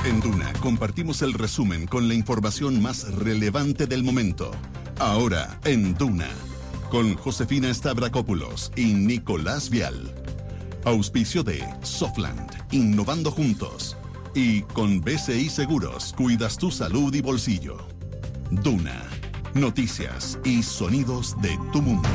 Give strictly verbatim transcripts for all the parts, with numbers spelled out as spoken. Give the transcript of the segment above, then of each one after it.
En Duna compartimos el resumen con la información más relevante del momento. Ahora en Duna, con Josefina Stavrakopoulos y Nicolás Vial. Auspicio de Softland, innovando juntos. Y con B C I Seguros, cuidas tu salud y bolsillo. Duna, noticias y sonidos de tu mundo.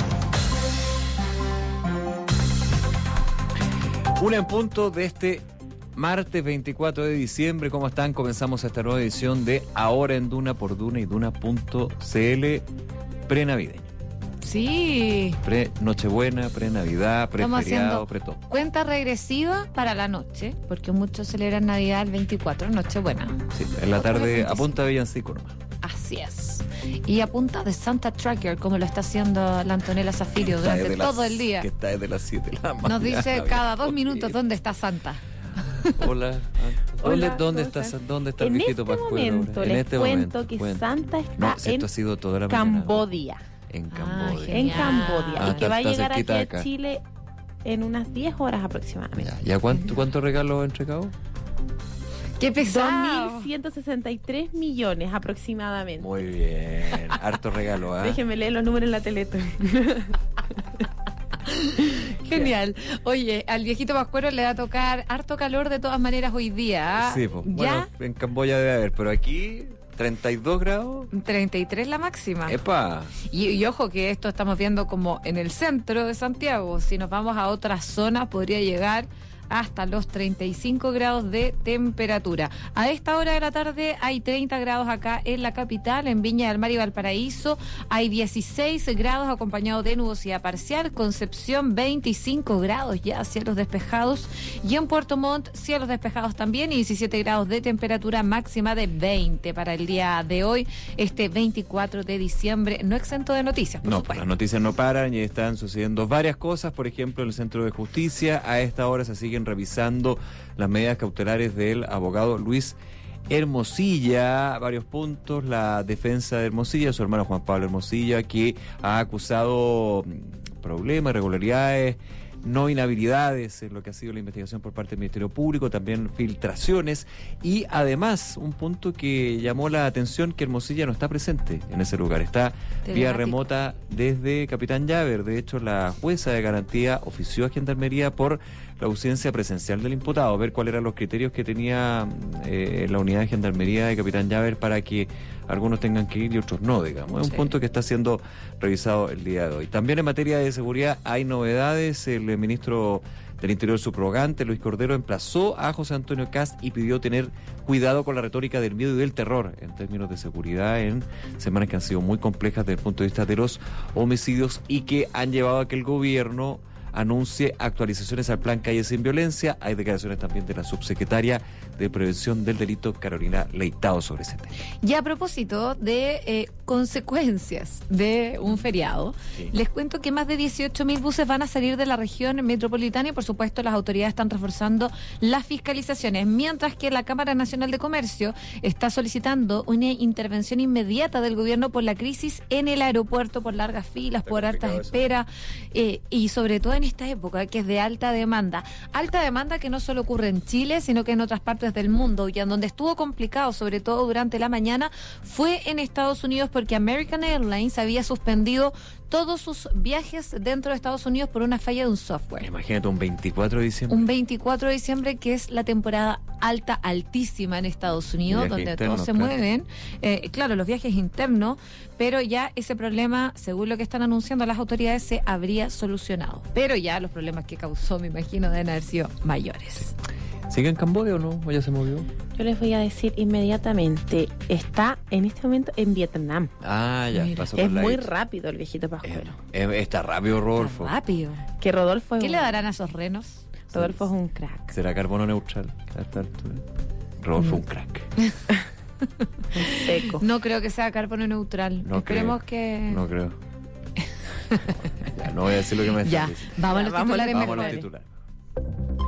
Una en punto de este martes veinticuatro de diciembre. ¿Cómo están? Comenzamos esta nueva edición de Ahora en Duna por Duna y Duna punto c l pre-navideño. Sí. Pre-Nochebuena, pre-Navidad, pre-feriado, pre-todo. Cuenta regresiva para la noche, porque muchos celebran Navidad el veinticuatro, Nochebuena. Sí, en la tarde apunta villancico nomás. Así es. Y a punta de Santa Tracker, como lo está haciendo la Antonella Zafirio durante todo las, el día. Que está desde las siete de la mañana. Nos dice cada dos minutos dónde está Santa. Hola, ¿dónde, Hola, ¿dónde, está, ¿dónde está el en viejito este Pascuero? Momento, En les este cuento momento que cuento. Santa está No, si en esto ha sido toda la Cambodia. mañana. En Ah, Cambodia. En Cambodia. Ah, y que está- va a está llegar aquí cerquita a acá. Chile en unas diez horas aproximadamente. Ya, ¿ya cuánto, cuántos regalos ha entregado? ¡Qué dos pesado! mil ciento sesenta y tres millones aproximadamente. Muy bien, harto regalo, ¿ah? Déjenme leer los números en la Teletón. Genial. Oye, al viejito Pascuero le va a tocar harto calor de todas maneras hoy día. ¿Ah? Sí, pues, ¿Ya? bueno, en Camboya debe haber, pero aquí treinta y dos grados. treinta y tres la máxima. ¡Epa! Y, y ojo que esto estamos viendo como en el centro de Santiago. Si nos vamos a otras zonas podría llegar hasta los treinta y cinco grados de temperatura. A esta hora de la tarde hay treinta grados acá en la capital, en Viña del Mar y Valparaíso. Hay dieciséis grados acompañado de nubosidad parcial. Concepción veinticinco grados ya, cielos despejados. Y en Puerto Montt, cielos despejados también y diecisiete grados de temperatura máxima de veinte para el día de hoy, este veinticuatro de diciembre. No exento de noticias, por No, supuesto. las noticias no paran y están sucediendo varias cosas. Por ejemplo, en el Centro de Justicia, a esta hora se siguen revisando las medidas cautelares del abogado Luis Hermosilla. Varios puntos: la defensa de Hermosilla, su hermano Juan Pablo Hermosilla, que ha acusado problemas, irregularidades, no inhabilidades en lo que ha sido la investigación por parte del Ministerio Público, también filtraciones, y además un punto que llamó la atención, que Hermosilla no está presente en ese lugar, está Telemático. vía remota desde Capitán Llaver. De hecho, la jueza de garantía ofició a Gendarmería por la ausencia presencial del imputado, a ver cuáles eran los criterios que tenía eh, la unidad de Gendarmería de Capitán Llaver para que algunos tengan que ir y otros no, digamos. Es un Sí. punto que está siendo revisado el día de hoy. También en materia de seguridad hay novedades. El ministro del Interior subrogante, Luis Cordero, emplazó a José Antonio Kast y pidió tener cuidado con la retórica del miedo y del terror en términos de seguridad en semanas que han sido muy complejas desde el punto de vista de los homicidios y que han llevado a que el gobierno anuncie actualizaciones al plan Calle Sin Violencia. Hay declaraciones también de la subsecretaria de Prevención del Delito, Carolina Leitao, sobre ese tema. Y a propósito de eh, consecuencias de un feriado, Sí. les cuento que más de dieciocho mil buses van a salir de la región metropolitana y por supuesto las autoridades están reforzando las fiscalizaciones, mientras que la Cámara Nacional de Comercio está solicitando una intervención inmediata del gobierno por la crisis en el aeropuerto, por largas filas, por hartas esperas, eh, y sobre todo en esta época que es de alta demanda. Alta demanda que no solo ocurre en Chile, sino que en otras partes del mundo, y en donde estuvo complicado, sobre todo durante la mañana, fue en Estados Unidos, porque American Airlines había suspendido todos sus viajes dentro de Estados Unidos por una falla de un software. Imagínate un veinticuatro de diciembre. Un veinticuatro de diciembre, que es la temporada alta, altísima en Estados Unidos, Viajes donde internos, todos se claro. mueven. Eh, claro, los viajes internos, pero ya ese problema, según lo que están anunciando las autoridades, se habría solucionado. Pero ya los problemas que causó, me imagino, deben haber sido mayores. ¿Sigue en Camboya o no? ¿O ya se movió? Yo les voy a decir inmediatamente, está en este momento en Vietnam. Ah, ya, Mira, pasó Es por la muy isla. rápido el viejito Eh, Pascuero. eh, está rápido, Rodolfo. Rápido. Que Rodolfo es ¿Qué un, le darán a esos renos? Rodolfo es un crack. ¿Será carbono neutral a esta altura? Rodolfo, un crack. Seco. No creo que sea carbono neutral. No Esperemos creo, que... No creo. Ya, no voy a decir lo que me Ya, están diciendo. vamos a Ya, los vamos a los- titulares Vamos a los mejores. titulares.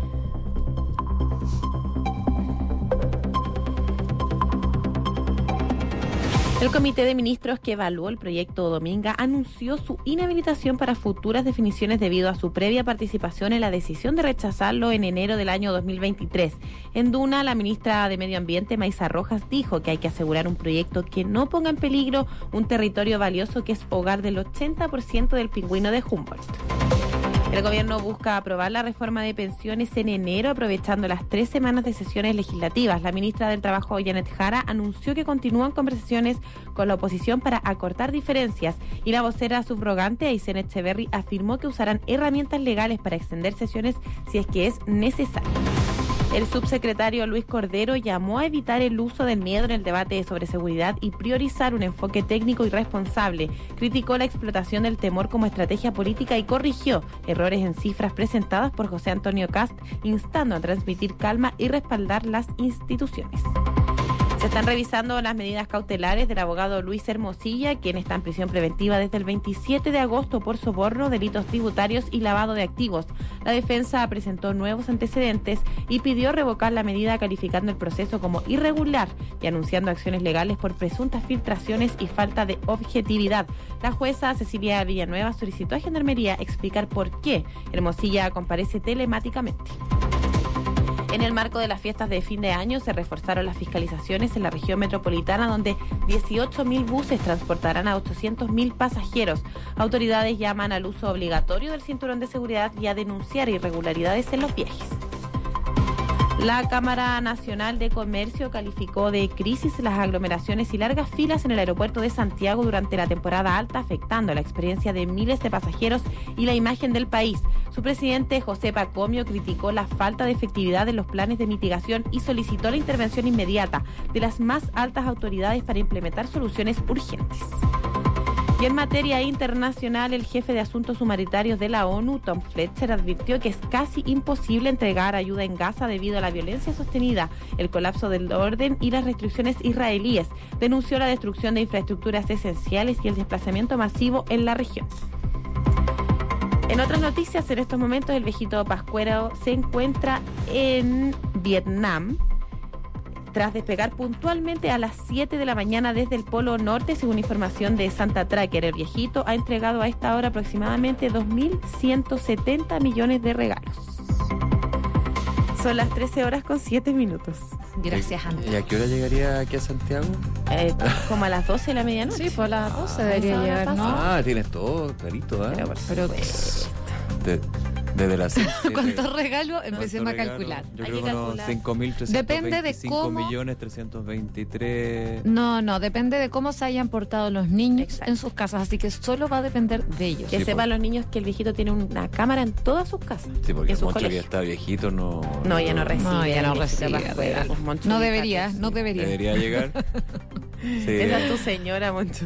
El Comité de Ministros que evaluó el proyecto Dominga anunció su inhabilitación para futuras definiciones debido a su previa participación en la decisión de rechazarlo en enero del año dos mil veintitrés. En Duna, la ministra de Medio Ambiente, Maysa Rojas, dijo que hay que asegurar un proyecto que no ponga en peligro un territorio valioso que es hogar del ochenta por ciento del pingüino de Humboldt. El gobierno busca aprobar la reforma de pensiones en enero, aprovechando las tres semanas de sesiones legislativas. La ministra del Trabajo, Janet Jara, anunció que continúan conversaciones con la oposición para acortar diferencias, y la vocera subrogante, Aysén Echeverry, afirmó que usarán herramientas legales para extender sesiones si es que es necesario. El subsecretario Luis Cordero llamó a evitar el uso del miedo en el debate sobre seguridad y priorizar un enfoque técnico y responsable. Criticó la explotación del temor como estrategia política y corrigió errores en cifras presentadas por José Antonio Kast, instando a transmitir calma y respaldar las instituciones. Se están revisando las medidas cautelares del abogado Luis Hermosilla, quien está en prisión preventiva desde el veintisiete de agosto por soborno, delitos tributarios y lavado de activos. La defensa presentó nuevos antecedentes y pidió revocar la medida, calificando el proceso como irregular y anunciando acciones legales por presuntas filtraciones y falta de objetividad. La jueza Cecilia Villanueva solicitó a Gendarmería explicar por qué Hermosilla comparece telemáticamente. En el marco de las fiestas de fin de año se reforzaron las fiscalizaciones en la región metropolitana, donde dieciocho mil buses transportarán a ochocientos mil pasajeros. Autoridades llaman al uso obligatorio del cinturón de seguridad y a denunciar irregularidades en los viajes. La Cámara Nacional de Comercio calificó de crisis las aglomeraciones y largas filas en el aeropuerto de Santiago durante la temporada alta, afectando la experiencia de miles de pasajeros y la imagen del país. Su presidente, José Pacomio, criticó la falta de efectividad de los planes de mitigación y solicitó la intervención inmediata de las más altas autoridades para implementar soluciones urgentes. Y en materia internacional, el jefe de Asuntos Humanitarios de la ONU, Tom Fletcher, advirtió que es casi imposible entregar ayuda en Gaza debido a la violencia sostenida, el colapso del orden y las restricciones israelíes. Denunció la destrucción de infraestructuras esenciales y el desplazamiento masivo en la región. En otras noticias, en estos momentos el viejito pascuero se encuentra en Vietnam, tras despegar puntualmente a las siete de la mañana desde el Polo Norte, según información de Santa Tracker. El viejito ha entregado a esta hora aproximadamente dos mil ciento setenta millones de regalos. Son las trece horas con siete minutos. Gracias, Ana. ¿Y a qué hora llegaría aquí a Santiago? Eh, como a las doce de la medianoche. Sí, por las doce debería esa hora llegar, ¿no? Ah, tienes todo clarito, ¿eh? Pero, por Pero supuesto. De- desde las ¿cuántos regalos? Empecemos a calcular. Yo Hay creo que que unos calcular. cinco mil trescientos Depende de veinticinco cómo- millones trescientos veintitrés. No, no, depende de cómo se hayan portado los niños Exacto. en sus casas, así que solo va a depender de ellos. Que Sí, sepan po. los niños que el viejito tiene una cámara en todas sus casas. Sí, porque en el sus Moncho que ya colegios. está viejito no... No, ya no recibe. No, ya no el viejito recibe Pascuero, regalo. pues, Moncho, No fíjate, debería, sí. no debería. Debería llegar. Sí. Esa es tu señora, Moncho.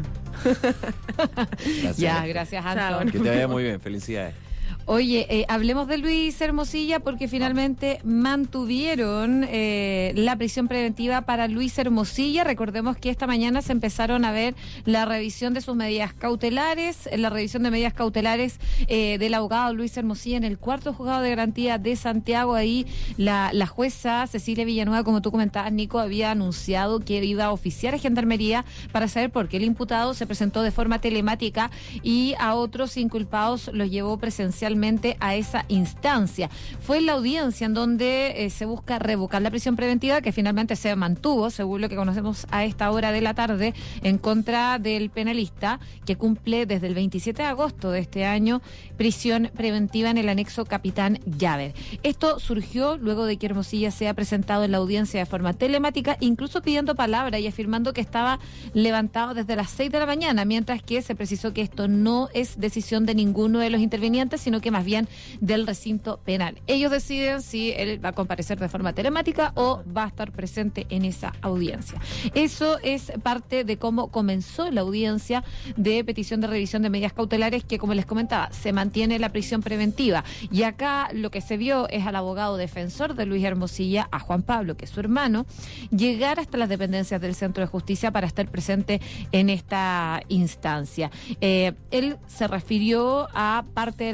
Gracias. Ya, gracias, Chao. Anton. Que te vaya muy bien, felicidades. Oye, eh, hablemos de Luis Hermosilla porque finalmente mantuvieron eh, la prisión preventiva para Luis Hermosilla. Recordemos que esta mañana se empezaron a ver la revisión de sus medidas cautelares, la revisión de medidas cautelares eh, del abogado Luis Hermosilla en el cuarto juzgado de garantía de Santiago. Ahí la, la jueza Cecilia Villanueva, como tú comentabas, Nico, había anunciado que iba a oficiar a Gendarmería para saber por qué el imputado se presentó de forma telemática y a otros inculpados los llevó presencialmente a esa instancia. Fue en la audiencia en donde eh, se busca revocar la prisión preventiva, que finalmente se mantuvo, según lo que conocemos a esta hora de la tarde, en contra del penalista, que cumple desde el veintisiete de agosto de este año prisión preventiva en el anexo Capitán Llaver. Esto surgió luego de que Hermosilla sea presentado en la audiencia de forma telemática, incluso pidiendo palabra y afirmando que estaba levantado desde las seis de la mañana, mientras que se precisó que esto no es decisión de ninguno de los intervinientes, sino que más bien del recinto penal. Ellos deciden si él va a comparecer de forma telemática o va a estar presente en esa audiencia. Eso es parte de cómo comenzó la audiencia de petición de revisión de medidas cautelares, que, como les comentaba, se mantiene la prisión preventiva. Y acá lo que se vio es al abogado defensor de Luis Hermosilla, a Juan Pablo, que es su hermano, llegar hasta las dependencias del Centro de Justicia para estar presente en esta instancia. Eh, él se refirió a parte de la argumentación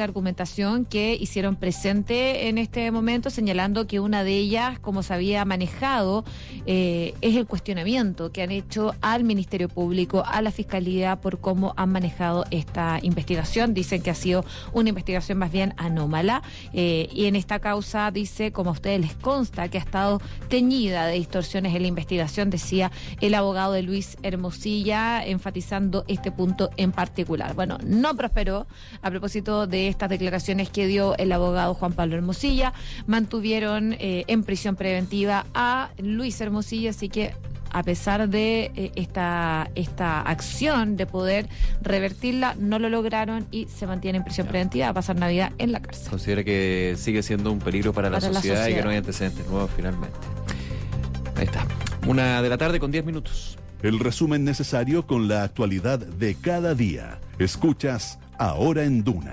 argumentación que hicieron presente en este momento, señalando que una de ellas, como se había manejado, eh, es el cuestionamiento que han hecho al Ministerio Público, a la Fiscalía, por cómo han manejado esta investigación. Dicen que ha sido una investigación más bien anómala, eh, y en esta causa dice, como a ustedes les consta, que ha estado teñida de distorsiones en la investigación, decía el abogado de Luis Hermosilla, enfatizando este punto en particular. Bueno, no prosperó. A propósito de estas declaraciones que dio el abogado Juan Pablo Hermosilla, mantuvieron eh, en prisión preventiva a Luis Hermosilla, así que a pesar de eh, esta, esta acción de poder revertirla, no lo lograron y se mantiene en prisión preventiva a pasar Navidad en la cárcel. Considera que sigue siendo un peligro para, para la, sociedad la sociedad y que no hay antecedentes nuevos finalmente. Ahí está. Una de la tarde con diez minutos. El resumen necesario con la actualidad de cada día. Escuchas Ahora en Duna.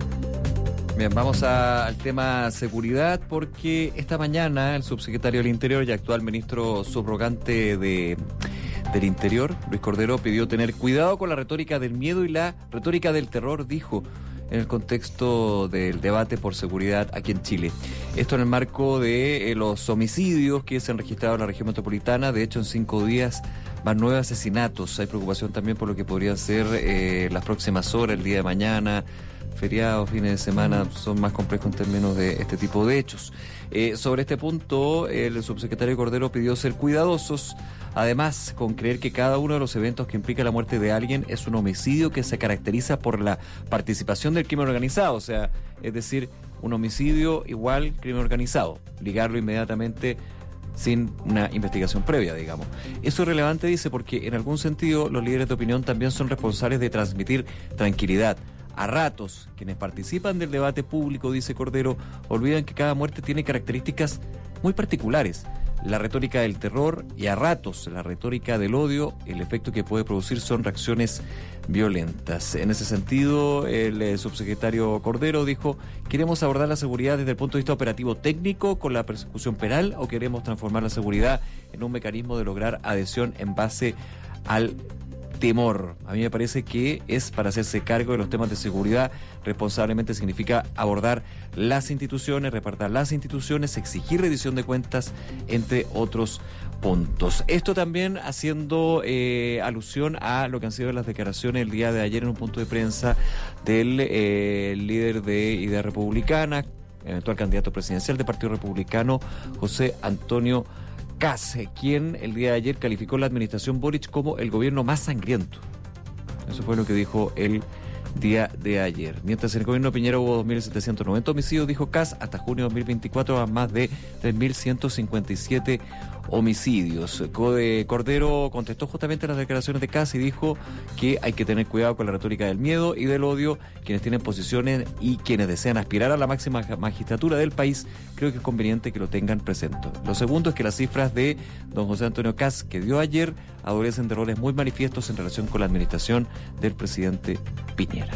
Bien, vamos a, al tema seguridad, porque esta mañana el subsecretario del Interior y actual ministro subrogante de, del Interior, Luis Cordero, pidió tener cuidado con la retórica del miedo y la retórica del terror, dijo, en el contexto del debate por seguridad aquí en Chile. Esto en el marco de eh, los homicidios que se han registrado en la región metropolitana. De hecho, en cinco días van nueve asesinatos. Hay preocupación también por lo que podrían ser eh, las próximas horas, el día de mañana. Feriados, fines de semana son más complejos en términos de este tipo de hechos. Eh, sobre este punto, el subsecretario Cordero pidió ser cuidadosos, además, con creer que cada uno de los eventos que implica la muerte de alguien es un homicidio que se caracteriza por la participación del crimen organizado, o sea, es decir, un homicidio igual crimen organizado, ligarlo inmediatamente sin una investigación previa, digamos. Eso es relevante, dice, porque en algún sentido los líderes de opinión también son responsables de transmitir tranquilidad. A ratos, quienes participan del debate público, dice Cordero, olvidan que cada muerte tiene características muy particulares. La retórica del terror y a ratos la retórica del odio, el efecto que puede producir son reacciones violentas. En ese sentido, el eh, subsecretario Cordero dijo, ¿queremos abordar la seguridad desde el punto de vista operativo técnico con la persecución penal o queremos transformar la seguridad en un mecanismo de lograr adhesión en base al temor? A mí me parece que es para hacerse cargo de los temas de seguridad responsablemente, significa abordar las instituciones, repartir las instituciones, exigir rendición de cuentas, entre otros puntos. Esto también haciendo eh, alusión a lo que han sido las declaraciones el día de ayer en un punto de prensa del eh, líder de Idea Republicana, eventual candidato presidencial del Partido Republicano, José Antonio Kast, quien el día de ayer calificó la administración Boric como el gobierno más sangriento. Eso fue lo que dijo el día de ayer. Mientras en el gobierno de Piñera hubo dos mil setecientos noventa homicidios, dijo Kast, hasta junio de dos mil veinticuatro a más de tres mil ciento cincuenta y siete homicidios. Cordero contestó justamente las declaraciones de Kast y dijo que hay que tener cuidado con la retórica del miedo y del odio. Quienes tienen posiciones y quienes desean aspirar a la máxima magistratura del país, creo que es conveniente que lo tengan presente. Lo segundo es que las cifras de don José Antonio Kast que dio ayer adolecen de errores muy manifiestos en relación con la administración del presidente Piñera.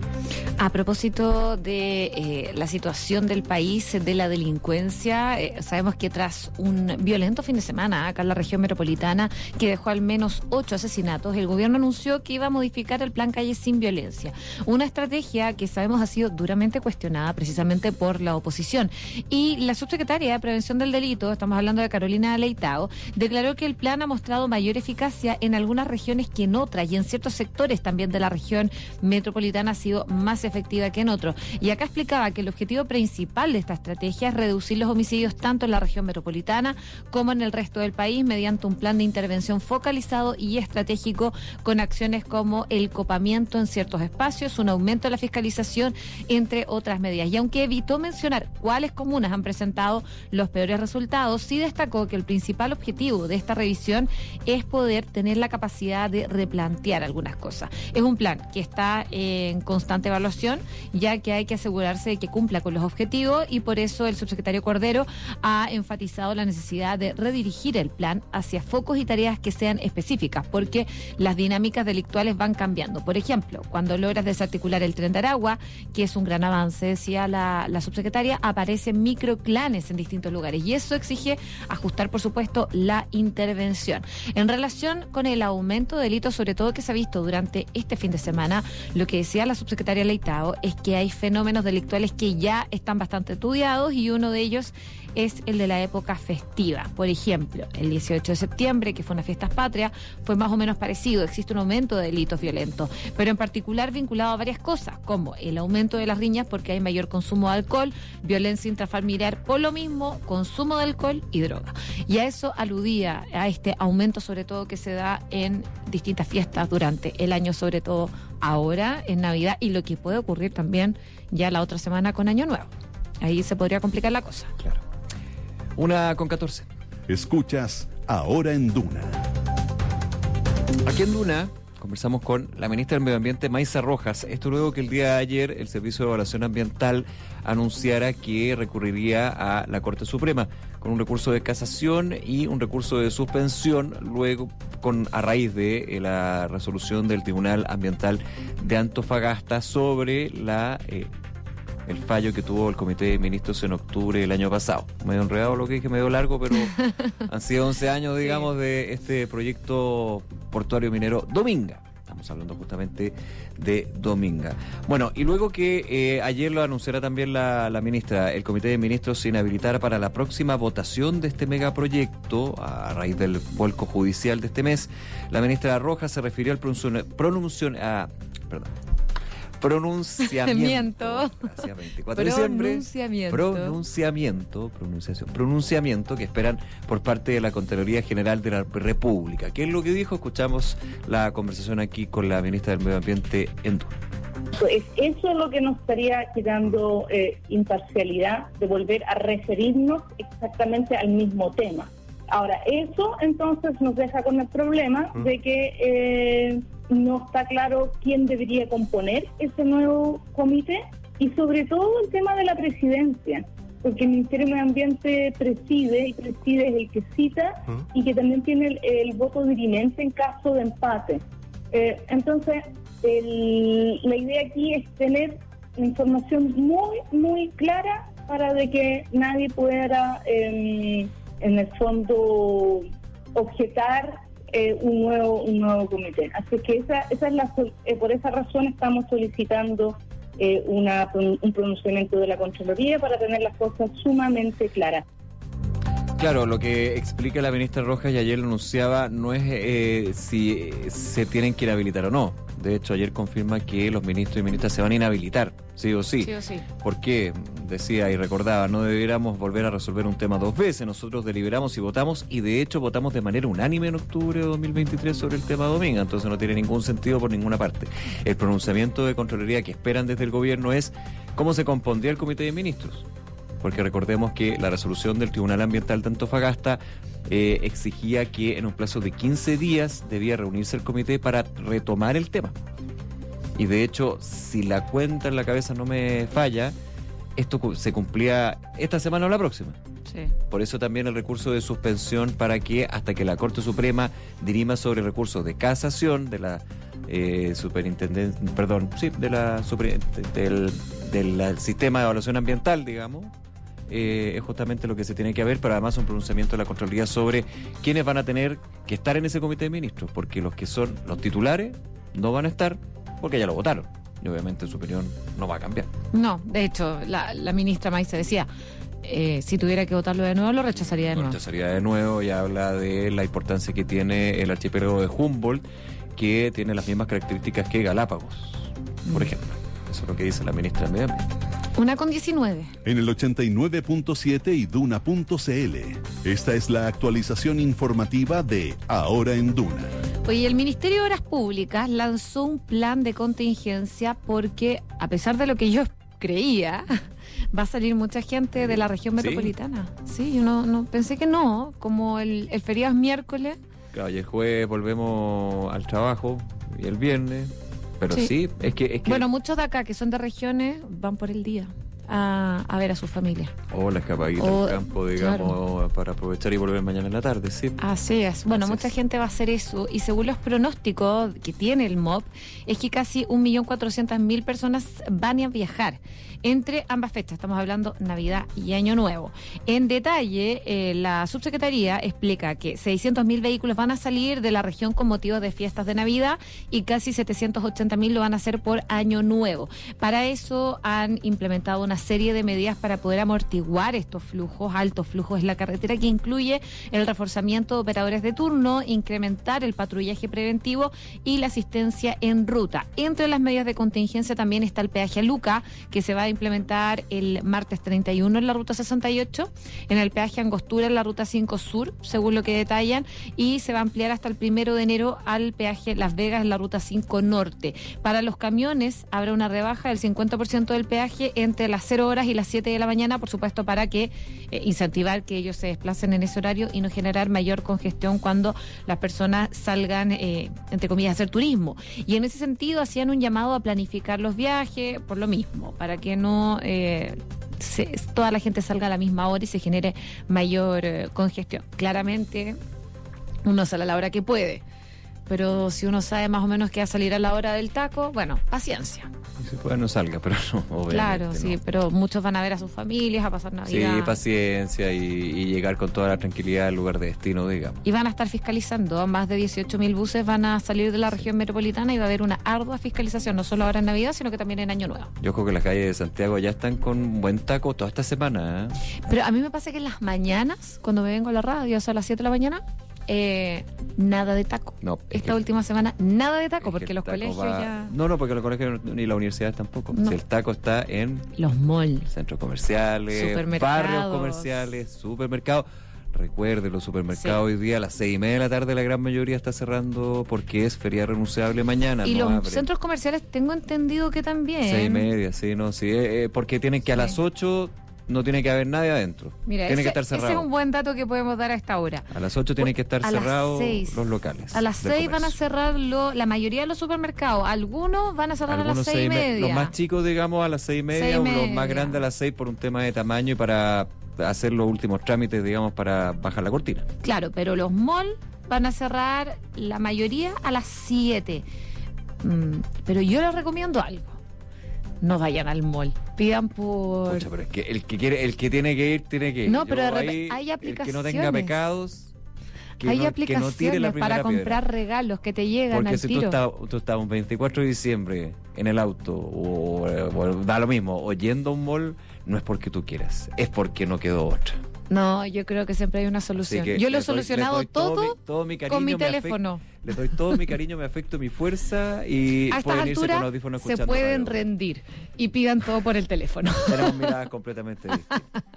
A propósito de eh, la situación del país, de la delincuencia, eh, sabemos que tras un violento fin de semana acá en la región metropolitana que dejó al menos ocho asesinatos, el gobierno anunció que iba a modificar el plan Calle Sin Violencia, una estrategia que sabemos ha sido duramente cuestionada precisamente por la oposición. Y la subsecretaria de Prevención del Delito, estamos hablando de Carolina Leitao, declaró que el plan ha mostrado mayor eficacia en algunas regiones que en otras, y en ciertos sectores también de la región metropolitana ha sido más efectiva que en otros. Y acá explicaba que el objetivo principal de esta estrategia es reducir los homicidios tanto en la región metropolitana como en el resto del país mediante un plan de intervención focalizado y estratégico con acciones como el copamiento en ciertos espacios, un aumento de la fiscalización, entre otras medidas. Y aunque evitó mencionar cuáles comunas han presentado los peores resultados, sí destacó que el principal objetivo de esta revisión es poder tener la capacidad de replantear algunas cosas. Es un plan que está en constante evaluación, ya que hay que asegurarse de que cumpla con los objetivos, y por eso el subsecretario Cordero ha enfatizado la necesidad de redirigir dirigir el plan hacia focos y tareas que sean específicas, porque las dinámicas delictuales van cambiando. Por ejemplo, cuando logras desarticular el Tren de Aragua, que es un gran avance, decía la, la subsecretaria, aparecen microclanes en distintos lugares y eso exige ajustar, por supuesto, la intervención. En relación con el aumento de delitos, sobre todo que se ha visto durante este fin de semana, lo que decía la subsecretaria Leitao es que hay fenómenos delictuales que ya están bastante estudiados y uno de ellos es el de la época festiva. Por ejemplo, el dieciocho de septiembre, que fue una fiesta patria, fue más o menos parecido. Existe un aumento de delitos violentos, pero en particular vinculado a varias cosas, como el aumento de las riñas porque hay mayor consumo de alcohol, violencia intrafamiliar por lo mismo, consumo de alcohol y droga. Y a eso aludía, a este aumento sobre todo que se da en distintas fiestas durante el año, sobre todo ahora en Navidad, y lo que puede ocurrir también ya la otra semana con Año Nuevo. Ahí se podría complicar la cosa. Claro. Una con catorce. Escuchas Ahora en Duna. Aquí en Duna conversamos con la ministra del Medio Ambiente, Maisa Rojas. Esto luego que el día de ayer el Servicio de Evaluación Ambiental anunciara que recurriría a la Corte Suprema con un recurso de casación y un recurso de suspensión, luego con a raíz de eh, la resolución del Tribunal Ambiental de Antofagasta sobre la... Eh, el fallo que tuvo el Comité de Ministros en octubre del año pasado. Medio enredado lo que dije, medio largo, pero han sido once años, digamos, sí, de este proyecto portuario minero Dominga. Estamos hablando justamente de Dominga. Bueno, y luego que eh, ayer lo anunciara también la, la ministra, el Comité de Ministros se inhabilitara para la próxima votación de este megaproyecto, a raíz del vuelco judicial de este mes, la ministra Rojas se refirió al pronuncion... pronuncion... a... perdón. Pronunciamiento. Gracias, veinticuatro de diciembre. Pronunciamiento. Pronunciamiento. Pronunciación. Pronunciamiento que esperan por parte de la Contraloría General de la República. ¿Qué es lo que dijo? Escuchamos la conversación aquí con la ministra del Medio Ambiente en Duna. Es eso es lo que nos estaría quitando eh, imparcialidad, de volver a referirnos exactamente al mismo tema. Ahora, eso entonces nos deja con el problema ¿Mm? de que eh, no está claro quién debería componer ese nuevo comité y sobre todo el tema de la presidencia, porque el Ministerio de Medio Ambiente preside, y preside es el que cita ¿Mm? y que también tiene el, el voto dirimente en caso de empate. Eh, entonces, el, la idea aquí es tener la información muy, muy clara para de que nadie pueda... Eh, en el fondo objetar eh, un nuevo un nuevo comité. Así que esa esa es la eh, por esa razón estamos solicitando eh, una un pronunciamiento de la Contraloría para tener las cosas sumamente claras. Claro, lo que explica la ministra Rojas y ayer lo anunciaba no es eh, si se tienen que inhabilitar o no. De hecho, ayer confirma que los ministros y ministras se van a inhabilitar, sí o sí. Sí o sí. Porque, decía y recordaba, no debiéramos volver a resolver un tema dos veces. Nosotros deliberamos y votamos, y de hecho votamos de manera unánime en octubre de dos mil veintitrés sobre el tema Dominga, entonces no tiene ningún sentido por ninguna parte. El pronunciamiento de Contraloría que esperan desde el gobierno es cómo se compondría el Comité de Ministros. Porque recordemos que la resolución del Tribunal Ambiental de Antofagasta eh, exigía que en un plazo de quince días debía reunirse el comité para retomar el tema. Y de hecho, si la cuenta en la cabeza no me falla, esto se cumplía esta semana o la próxima. Sí. Por eso también el recurso de suspensión para que hasta que la Corte Suprema dirima sobre el recurso de casación de la eh, superintendencia, perdón, sí, de la super, del, del sistema de evaluación ambiental, digamos. Eh, es justamente lo que se tiene que ver, pero además un pronunciamiento de la Contraloría sobre quiénes van a tener que estar en ese comité de ministros, porque los que son los titulares no van a estar porque ya lo votaron y obviamente su opinión no va a cambiar. No, de hecho, la, la ministra Maisa decía, eh, si tuviera que votarlo de nuevo, lo rechazaría de lo nuevo. rechazaría de nuevo y habla de la importancia que tiene el archipiélago de Humboldt, que tiene las mismas características que Galápagos, por Mm. ejemplo. Eso es lo que dice la ministra del Medio Ambiente. Una con diecinueve. En el ochenta y nueve punto siete y duna punto c l. Esta es la actualización informativa de Ahora en Duna. Oye, el Ministerio de Obras Públicas lanzó un plan de contingencia porque, a pesar de lo que yo creía, va a salir mucha gente de la región ¿Sí? metropolitana. Sí, yo no, no pensé que no, como el, el feriado es miércoles. Claro, y el jueves volvemos al trabajo y el viernes. Pero sí, Sí. es que, es que... Bueno, muchos de acá que son de regiones van por el día. a, a ver a su familia. O la escapadita O- al campo, digamos, para aprovechar y volver mañana en la tarde, sí. Así es. Bueno, Así mucha es. gente va a hacer eso y según los pronósticos que tiene el M O P, es que casi un millón cuatrocientas mil personas van a viajar entre ambas fechas. Estamos hablando Navidad y Año Nuevo. En detalle, eh, la subsecretaría explica que seiscientos mil vehículos van a salir de la región con motivo de fiestas de Navidad y casi setecientos ochenta mil lo van a hacer por Año Nuevo. Para eso han implementado una serie de medidas para poder amortiguar estos flujos, altos flujos en la carretera, que incluye el reforzamiento de operadores de turno, incrementar el patrullaje preventivo y la asistencia en ruta. Entre las medidas de contingencia también está el peaje a Luca, que se va a implementar el martes treinta y uno en la ruta sesenta y ocho, en el peaje Angostura en la ruta cinco Sur, según lo que detallan, y se va a ampliar hasta el primero de enero al peaje Las Vegas en la ruta cinco Norte. Para los camiones habrá una rebaja del cincuenta por ciento del peaje entre las cero horas y las siete de la mañana, por supuesto, para que eh, incentivar que ellos se desplacen en ese horario y no generar mayor congestión cuando las personas salgan, eh, entre comillas, a hacer turismo. Y en ese sentido hacían un llamado a planificar los viajes por lo mismo, para que no eh, se, toda la gente salga a la misma hora y se genere mayor eh, congestión. Claramente uno sale a la hora que puede, pero si uno sabe más o menos que va a salir a la hora del taco, bueno, paciencia. Y si puede no salga, pero no, obviamente. Claro, no. sí, pero muchos van a ver a sus familias, a pasar Navidad. Sí, paciencia y, y llegar con toda la tranquilidad al lugar de destino, digamos. Y van a estar fiscalizando. Más de dieciocho mil buses van a salir de la región metropolitana y va a haber una ardua fiscalización, no solo ahora en Navidad, sino que también en Año Nuevo. Yo creo que las calles de Santiago ya están con buen taco toda esta semana, ¿eh? Pero a mí me pasa que en las mañanas, cuando me vengo a la radio, o sea, a las siete de la mañana, eh, nada de taco. No, es Esta que- última semana, nada de taco, es porque que el los taco colegios va- ya... No, no, porque los colegios ni las universidades tampoco. No. Si el taco está en Los malls. centros comerciales, Supermercados. barrios comerciales, supermercados. Recuerde, los supermercados Sí. hoy día a las seis y media de la tarde la gran mayoría está cerrando porque es feria renunciable mañana. Y no los abren. centros comerciales tengo entendido que también. Seis y media, sí, no, sí, eh, eh, porque tienen que a Sí. las ocho no tiene que haber nadie adentro. Mira, tiene ese, que estar ese cerrado. es un buen dato que podemos dar a esta hora. A las ocho tienen que estar A las cerrados seis. los locales. A las del seis van a comercio. cerrar lo- la mayoría de los supermercados. Algunos van a cerrar a las Algunos seis y me- media. Los más chicos, digamos, a las seis y media, Seis y o media. los más grandes a las seis por un tema de tamaño y para hacer los últimos trámites, digamos, para bajar la cortina. Claro, pero los malls van a cerrar la mayoría a las siete. Mm, pero yo les recomiendo algo. No vayan al mall. Pidan por... Pucha, pero es que el que quiere, el que tiene que ir, tiene que ir. No, pero Yo de repe- ahí, hay El que no tenga aplicaciones. pecados, que Hay no, que aplicaciones no tire la para primera piedra. comprar regalos que te llegan Porque al si tú tiro. estás, tú estás un veinticuatro de diciembre en el auto, o, o da lo mismo, o yendo a un mall, no es porque tú quieras, es porque no quedó otra. No, yo creo que siempre hay una Así solución. que Yo lo he les doy- les solucionado doy todo, mi, todo mi cariño, con mi mi afecto- teléfono. les doy todo mi cariño, mi afecto, mi fuerza y A estas pueden irse con alturas audífonos se escuchando pueden radio. rendir y pidan todo por el teléfono. Tenemos miradas completamente distintas.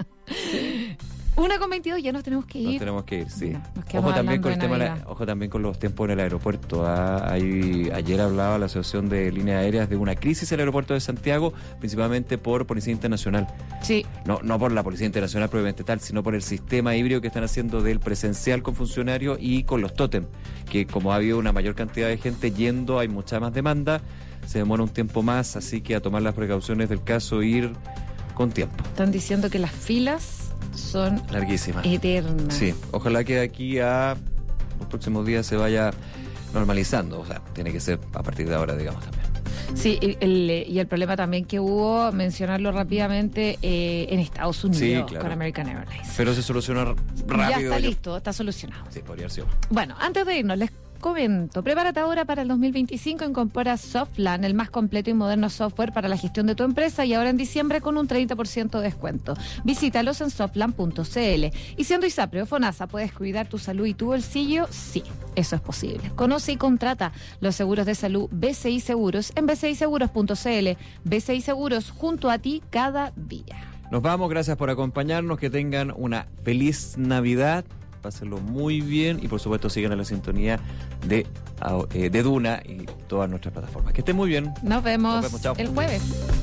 Una con veintidós, ya nos tenemos que Nos ir. tenemos que ir, sí. No, nos quedamos Ojo también hablando con el de tema, de la- Navidad. ojo también con los tiempos en el aeropuerto. ah. Hay- ayer hablaba la Asociación de Líneas Aéreas de una crisis en el aeropuerto de Santiago, principalmente por Policía Internacional. Sí, No, no por la Policía Internacional propiamente tal, sino por el sistema híbrido que están haciendo del presencial con funcionarios y con los tótem, que como ha habido una mayor cantidad de gente yendo, hay mucha más demanda, se demora un tiempo más, así que a tomar las precauciones del caso, ir con tiempo. están diciendo que las filas son Larguísima. eternas. Sí, ojalá que de aquí a los próximos días se vaya normalizando, o sea, tiene que ser a partir de ahora, digamos, también. Sí, y el, y el problema también que hubo, mencionarlo rápidamente, eh, en Estados Unidos Sí, claro. con American Airlines. Pero se soluciona r- rápido. ya está yo- listo, está solucionado. Sí, podría haber sido. Bueno, antes de irnos, les comento, prepárate ahora para el dos mil veinticinco, incorpora Softland, el más completo y moderno software para la gestión de tu empresa, y ahora en diciembre con un treinta por ciento de descuento. Visítalos en softland punto c l. Y siendo ISAPRE o FONASA, ¿puedes cuidar tu salud y tu bolsillo? Sí, eso es posible. Conoce y contrata los seguros de salud B C I Seguros en b c i seguros punto c l. B C I Seguros, junto a ti cada día. Nos vamos, gracias por acompañarnos, que tengan una feliz Navidad, pásenlo muy bien y por supuesto sigan a la sintonía de, eh, de Duna y todas nuestras plataformas. Que estén muy bien. Nos vemos, Nos vemos, chao. el jueves.